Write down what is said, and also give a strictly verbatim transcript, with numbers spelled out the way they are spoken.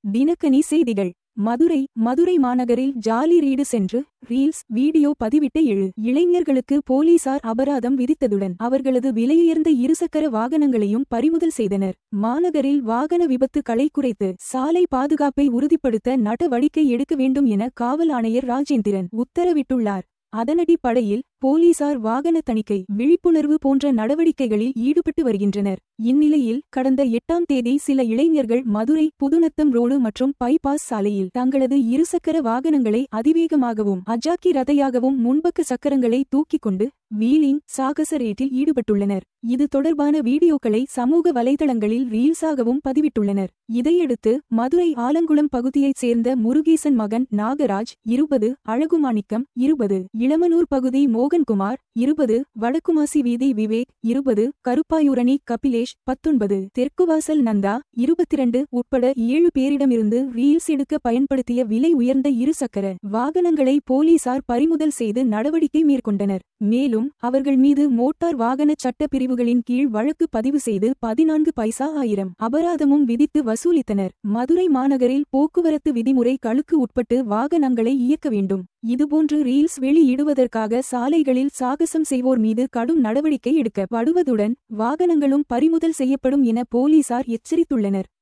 தினக்கனி செய்திகள். மதுரை மதுரை மாநகரில் jolly ride சென்று ரீல்ஸ் வீடியோ பதிவிட்ட ஏழு இளைஞர்களுக்கு போலீசார் அபராதம் விதித்ததுடன் அவர்களது விலையுயர்ந்த இருசக்கர வாகனங்களையும் பறிமுதல் செய்தனர். மாநகரில் வாகன விபத்துகளை குறைத்து சாலை பாதுகாப்பை உறுதிப்படுத்த நடவடிக்கை எடுக்க வேண்டும் என காவல் ஆணையர் ராஜேந்திரன் உத்தரவிட்டுள்ளார். அதனடிப்படையில் போலீசார் வாகன தணிக்கை, விழிப்புணர்வு போன்ற நடவடிக்கைகளில் ஈடுபட்டு வருகின்றனர். இந்நிலையில் கடந்த எட்டாம் தேதி சில இளைஞர்கள் மதுரை புதுநத்தம் ரோடு மற்றும் பைபாஸ் சாலையில் தங்களது இருசக்கர வாகனங்களை அதிவேகமாகவும் அஜாக்கிரதையாகவும் முன்பக்க சக்கரங்களை தூக்கிக் கொண்டு வீலிங் சாகச ரேட்டில் ஈடுபட்டுள்ளனர். இது தொடர்பான வீடியோக்களை சமூக வலைதளங்களில் ரீல்ஸாகவும் பதிவிட்டுள்ளனர். இதையடுத்து மதுரை ஆலங்குளம் பகுதியைச் சேர்ந்த முருகேசன் மகன் நாகராஜ் இருபது, அழகுமாணிக்கம் இருபது, இளமனூர் பகுதி மோகன்குமார் இருபது, வடக்குமாசி வீதி விவேக் இருபது, கருப்பாயூரணி கபிலேஷ் பத்தொன்பது, தெற்குவாசல் நந்தா இருபத்திரண்டு உட்பட ஏழு பேரிடமிருந்து ரீல்ஸ் எடுக்க பயன்படுத்திய விலை உயர்ந்த இருசக்கர வாகனங்களை போலீசார் பறிமுதல் செய்து நடவடிக்கை மேற்கொண்டனர். மேலும் அவர்கள் மீது மோட்டார் வாகன சட்ட பிரிவுகளின் கீழ் வழக்கு பதிவு செய்து பதினான்கு பைசா ஆயிரம் அபராதமும் விதித்து வசூலித்தனர். மதுரை மாநகரில் போக்குவரத்து விதிமுறைகளுக்கு உட்பட்டு வாகனங்களை இயக்க வேண்டும். இதுபோன்று ரீல்ஸ் வெளியிடுவதற்காக சாலைகளில் சாகசம் செய்வோர் மீது கடும் நடவடிக்கை எடுக்கப்படுவதுடன் வாகனங்களும் பறிமுதல் செய்யப்படும் என போலீசார் எச்சரித்துள்ளனர்.